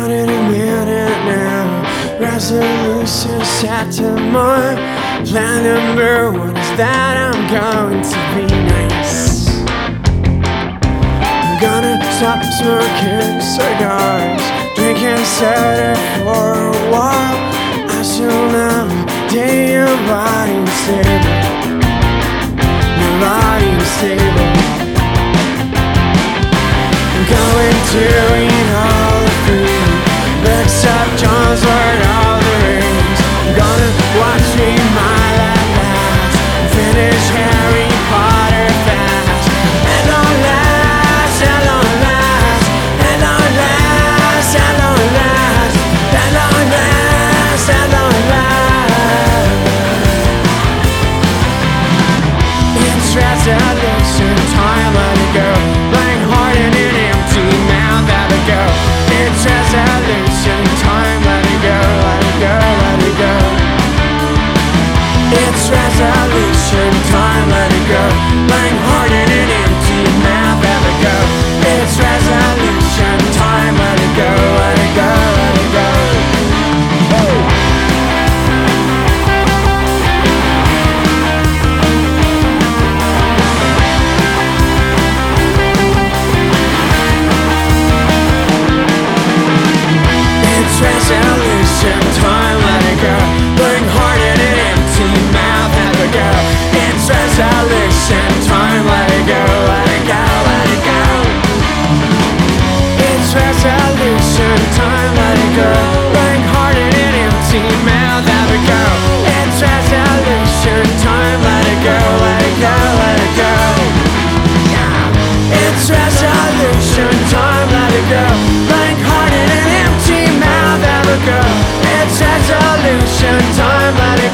About in a minute now. Resolution set tomorrow. Plan number one is that I'm going to be nice. I'm gonna stop smoking cigars, drinking soda for a while. I shall now day your body is stable. Your body is stable. I'm going to eat all the food, except John's Lord of the Rings. I'm gonna watch me Mile at Last, finish Harry Potter fast. And long last, and long last, and long last, and long last, and long last, and long last. It's resolution time, let it go. Blank heart and an empty mouth, have it go. It's resolution time, let it go, let it go, let it go. It's resolution time, let it go. Blank heart and an empty mouth, have it go. It's resolution time, let it go, let it go, let it go. It's resolution time, let it go. Blank heart and an empty mouth, have it go. It's resolution time, let it go, let it go, let it go. It's resolution time, let it go. Blank heart and an empty mouth, have it go. It's resolution time, let it go, let it go, let it go. It's resolution time, let it go. Blank heart and an empty mouth, have it go. It's resolution time, let it go.